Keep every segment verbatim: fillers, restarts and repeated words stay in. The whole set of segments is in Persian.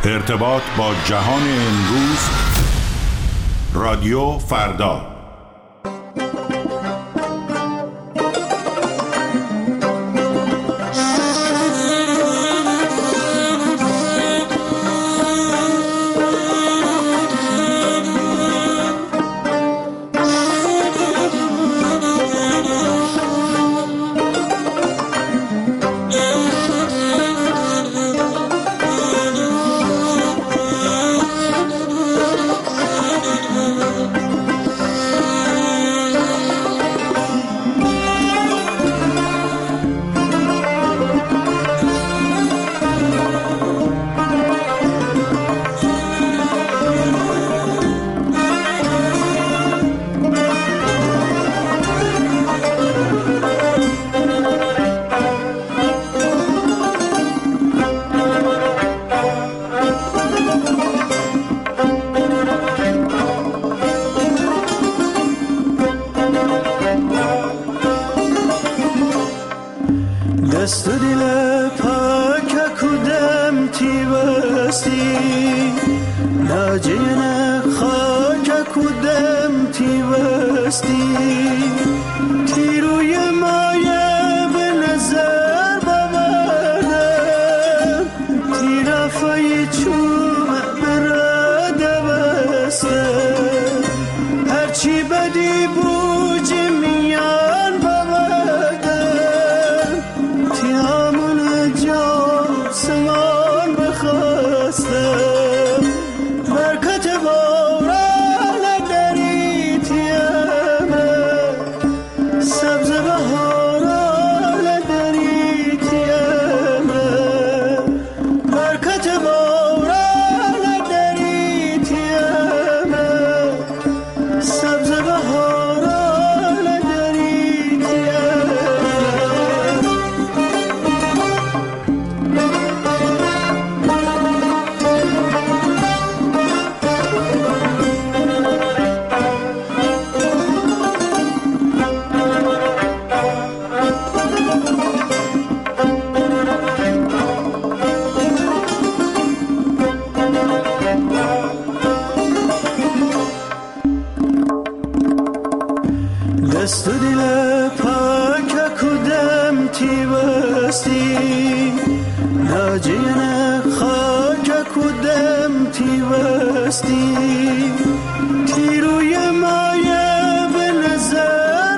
ارتباط با جهان امروز، رادیو فردا. دست دل پاک کدام تیوستی ناجین خاک کدام تیوستی تیروی مایه به نظر ببردم تیرافای چوب براده بسته هرچی بدی بوج میان ببردم تیامون جام سمان بخواستم برکت باران دری تیامه سبز بهاران دری تیامه برکت باران دری تیامه سبز بهاران دری تیامه دست دل پاک کدام تیوستی ناجین خاک کدام تیوستی تیروی مایه به نظر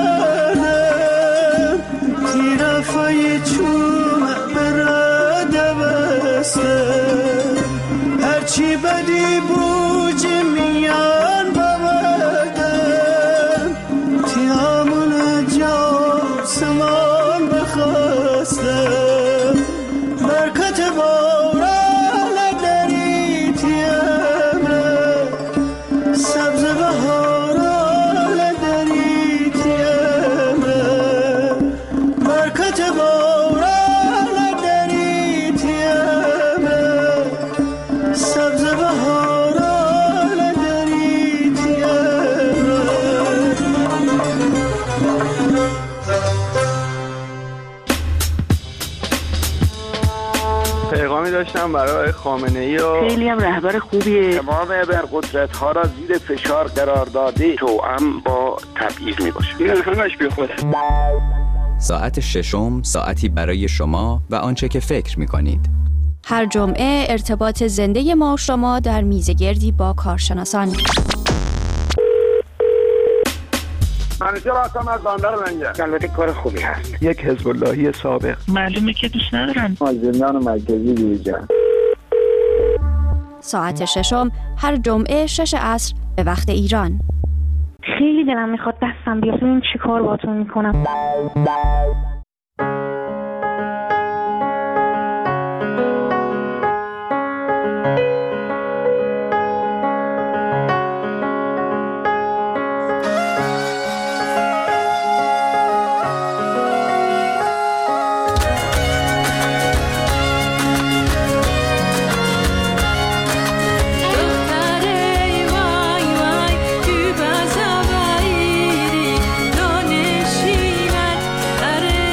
ببردم تیرافای چوب براده بسته هرچی بدی بوج میان ببردم تیامون جام سمان بخواستم برکت باران دری تیامه سبز بهاران دری تیامه برکت باران دری تیامه سبز بهاران دری تیامه. پیغامی داشتم برای خامنه‌ای و خیلی هم رهبر خوبیه. تمام ابرقدرت‌ها را زیر فشار قرار داده توأم با تبعیض میباشه. این همش بی خوده. ساعت ششم، ساعتی برای شما و آنچه که فکر می‌کنید. هر جمعه ارتباط زنده ما و شما در میزگردی با کارشناسان. منیژه راستم از باندر منگه. البته کار خوبی هست. یک حزب اللهی سابق. معلومه که دوست ندارن. از زندان مرکزی بیرون. ساعت ششم هر جمعه شش عصر به وقت ایران. خیلی دلم میخواد دستم بیاد ببین چی کار باهاتون میکنم. دانشیمت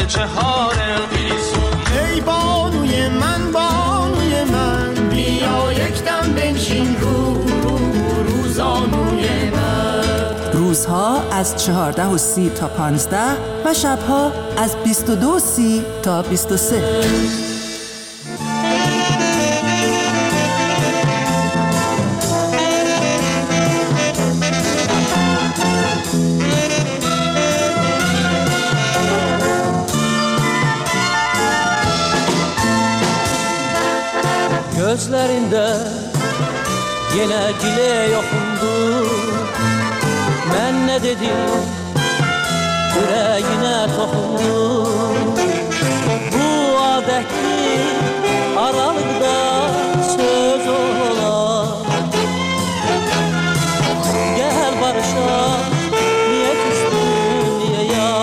چهار ای بانوی من بانوی من بیا یک دم بنشین رو رو روزانوی من. روزها از چهارده و سی تا پانزده و شبها از بیست و دو و سی تا بیست و سه. Gözlerinde yine dile yokundu. Ben ne dedim yüreğine tokundu. Bu adetli aralıkta söz ola. Gel barışa niye küstün diye ya.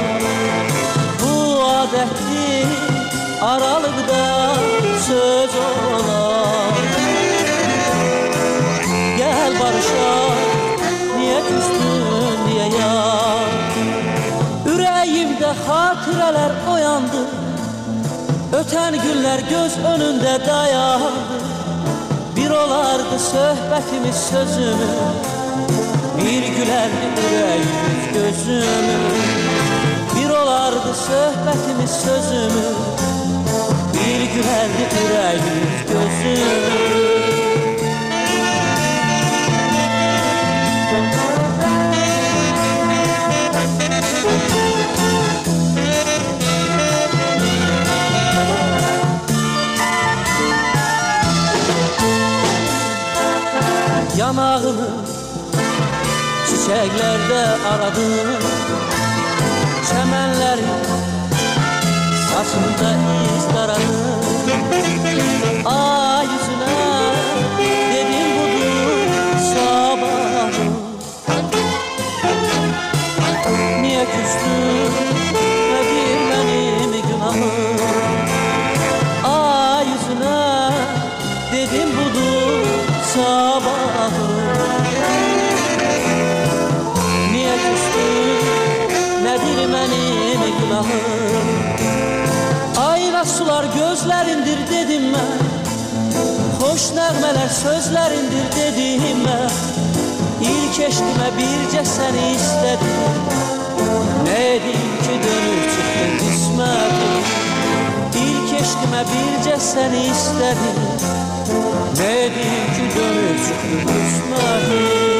Bu adetli aralıkta söz ola. Gel barışa niye küstün diye ya. Yüreğimde hatireler oyandı. Öten günler göz önünde dayandı. Bir olardı sohbetimiz sözümüz, bir gülerdi yüreğimiz gözümüz. Bir olardı sohbetimiz sözümüz, bir gülerdi yüreğimiz gözümüz. Yanağımı çiçeklerde aradım, çemenlerin saçında iz taradım. Ay yüzüne dedim budur sabahım. Niye küstün nedir benim günahım. Ay yüzüne dedim budur sabahım. Niye küstün nedir benim günahım. Ayna sular gözlerindir dedim ben. Hoş nəğmələr sözlerindir dedim ben. İlk eşkime birce seni istedim. Ne edeyim ki dönüp çıktın kısmetim. İlk eşkime birce seni istedim. Ne edeyim ki dönüp çıktın kısmetim.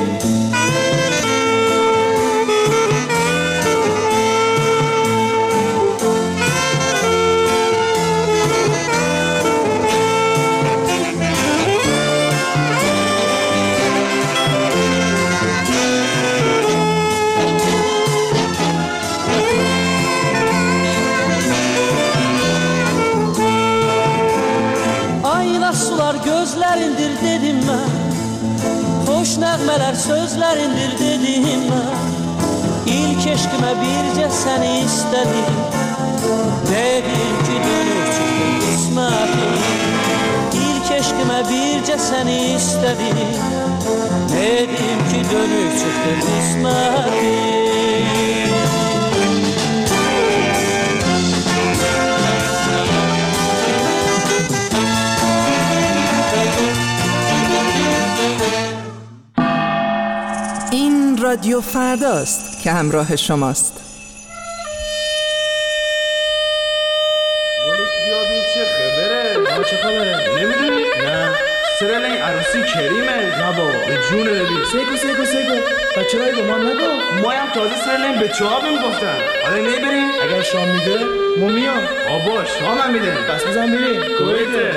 Gözlerindir dedim ben. Hoş nəğmələr sözlerindir dedim ben. İlk eşkime birce seni istedim. Dedim ki dönüp çıktın kısmetim. İlk eşkime birce seni istedim. Dedim ki dönüp çıktın kısmetim. رادیو فرداست که همراه شماست. مولک بیا بین چه خبره؟ ما چه خبره؟ نمیدونی؟ نه سرال این عروسی کریمه؟ نه بابا به جونه ببین. سیگو سیگو سیگو بچه رای به ما نگو. ما هم تازه سرال این بچه ها بیم گفتن. حالا نمیبریم؟ اگر شام میده ما میام. آبا شام هم میده. بس بزن بریم. کویته.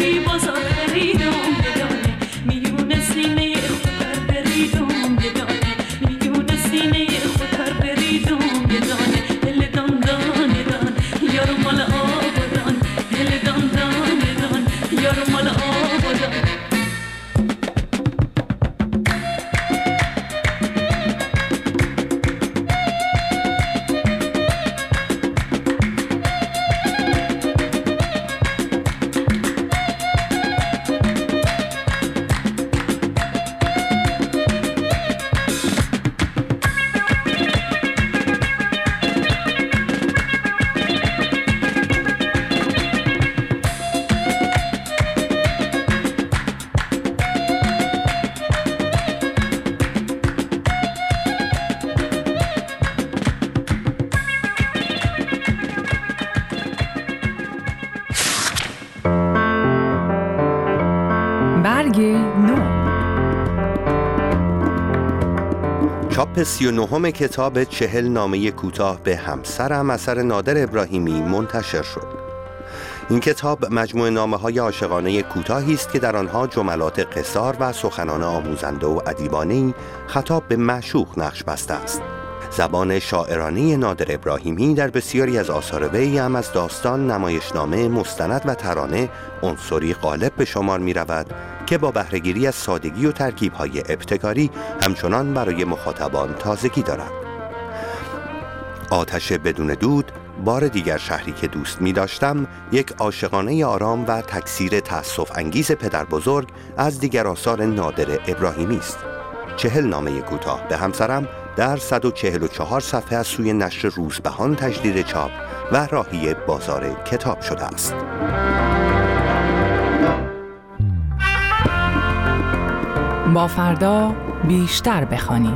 چاپ سی و نهم کتاب چهل نامه کوتاه به همسرم اثر نادر ابراهیمی منتشر شد. این کتاب مجموعه نامه‌های عاشقانه کوتاهی است که در آنها جملات قصار و سخنان آموزنده و ادیبانه‌ای خطاب به معشوق نقش بسته است. زبان شاعرانه نادر ابراهیمی در بسیاری از آثار وی هم از داستان، نمایشنامه، مستند و ترانه عنصری غالب به شمار می رود که با بهره‌گیری از سادگی و ترکیب‌های ابتکاری همچنان برای مخاطبان تازگی دارد. آتش بدون دود، بار دیگر شهری که دوست می داشتم، یک عاشقانه آرام و تکثیر تأسف انگیز پدر بزرگ از دیگر آثار نادر ابراهیمی است. چهل نامه کوتاه به همسرم در صد و چهل و چهار صفحه از سوی نشر روزبهان تجدید چاپ و راهی بازار کتاب شده است. با فردا بیشتر بخوانیم.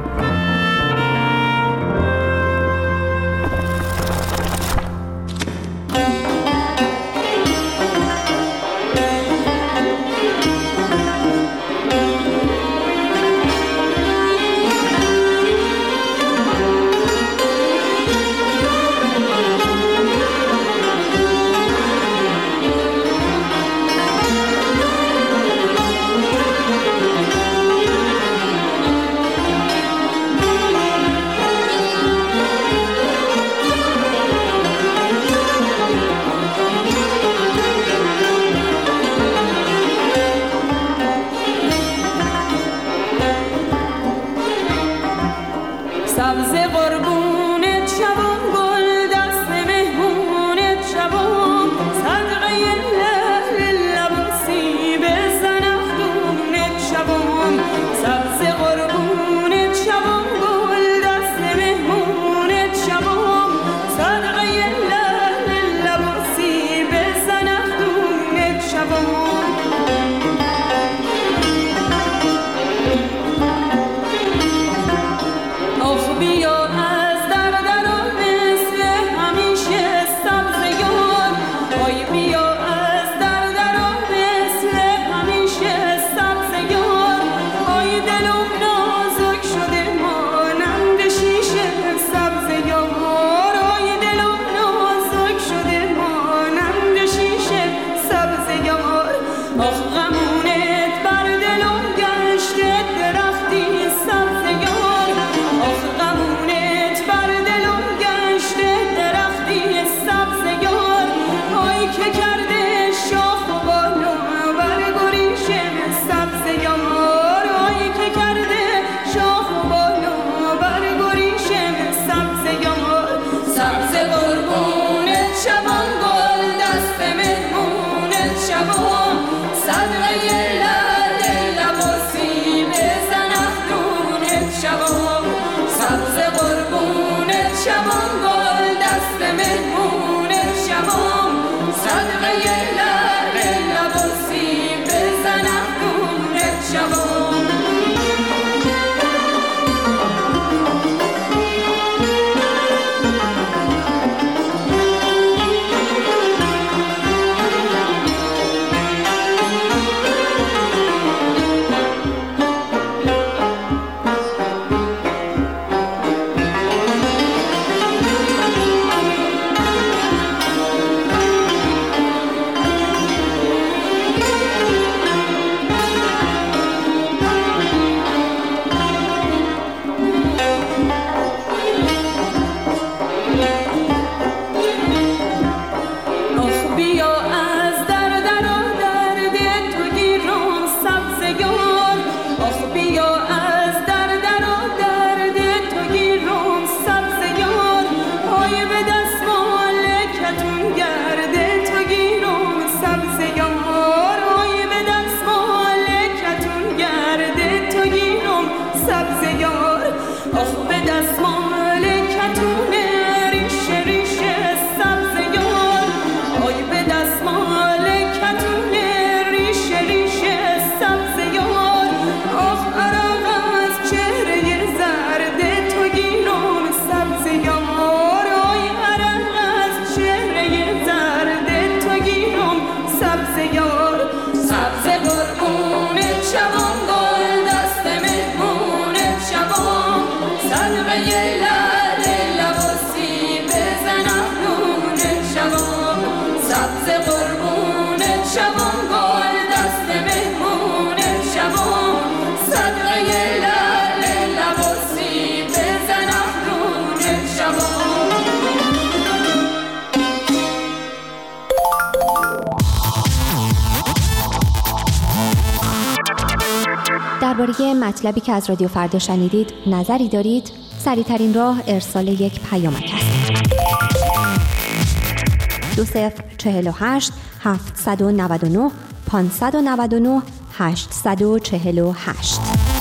شبان گل دست مهمونت شبان صدقه درباره مطلبی که از رادیو فردا شنیدید نظری دارید؟ سریع‌ترین راه ارسال یک پیامک است. دو صفر چهل و هشت هفتصد و نود و نه پانصد و نود و نه هشتصد و چهل و هشت.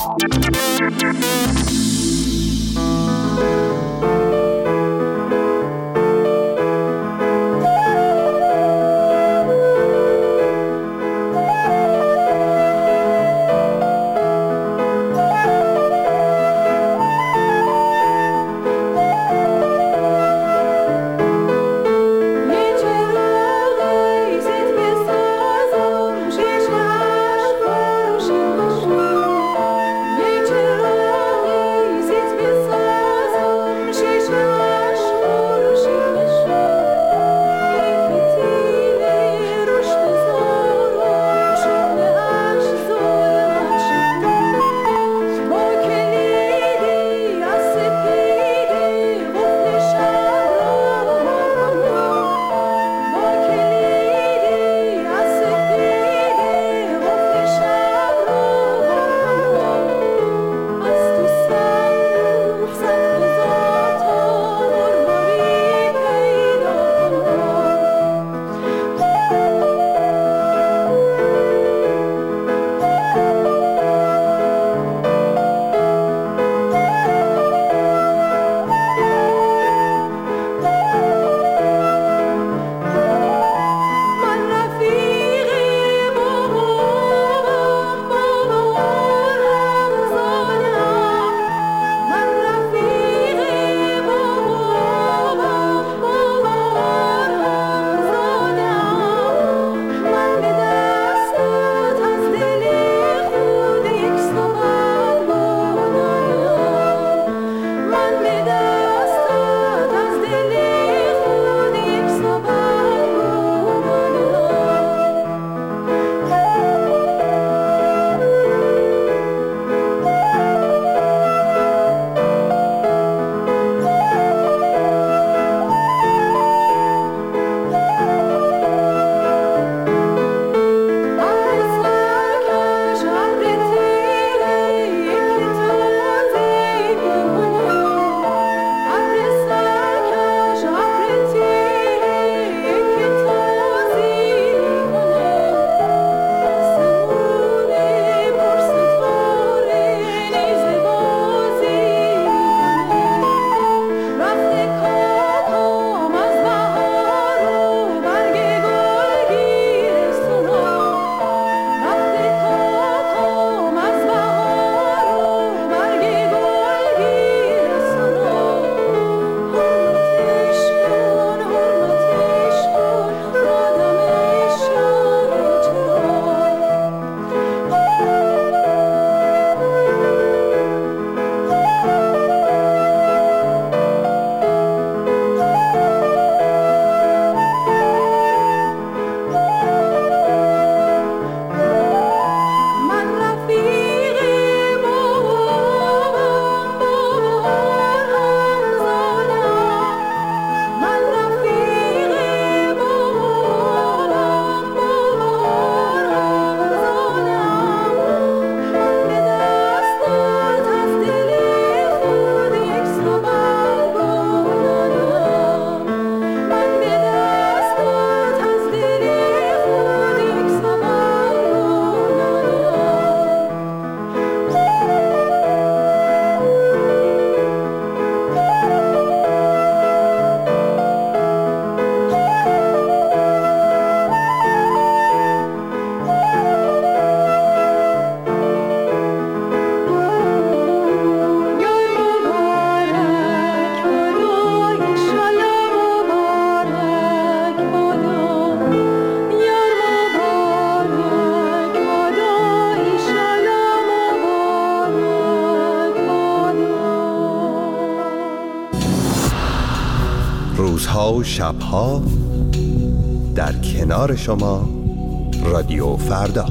روزها و شبها در کنار شما رادیو فردا.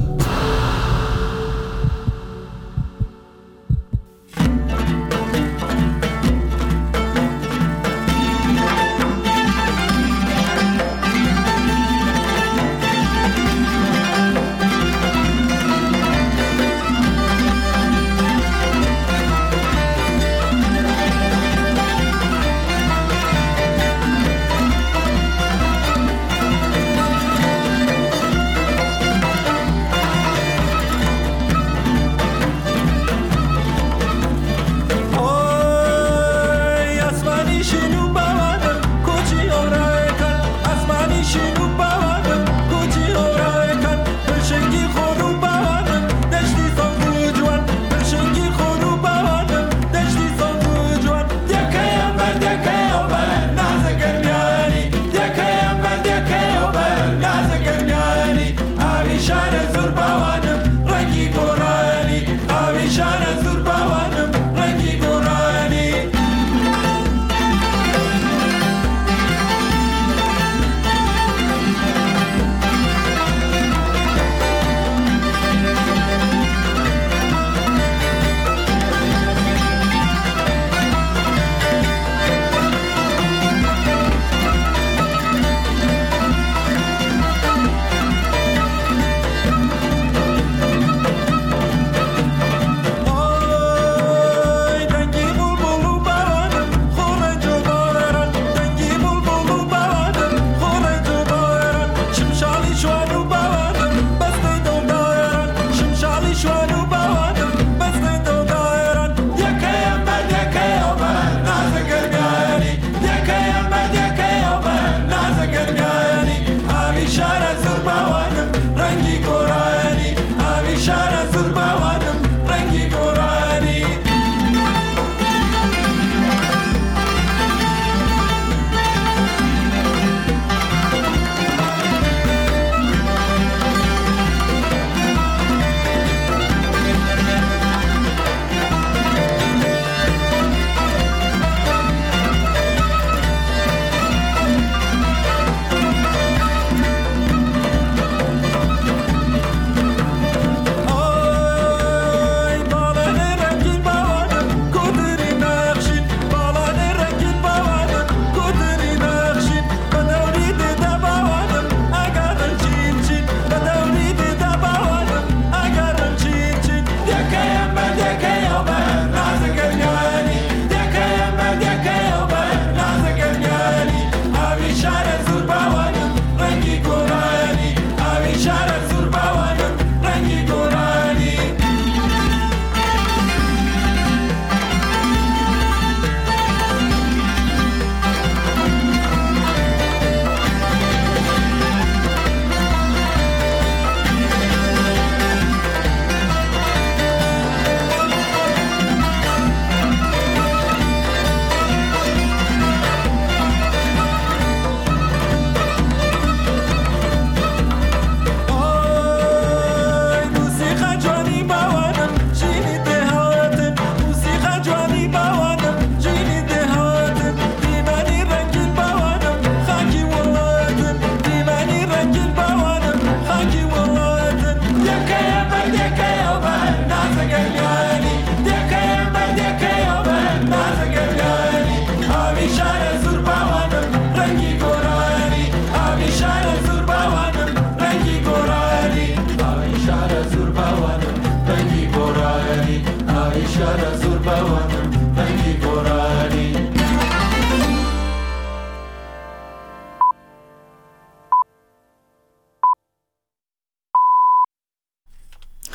باورم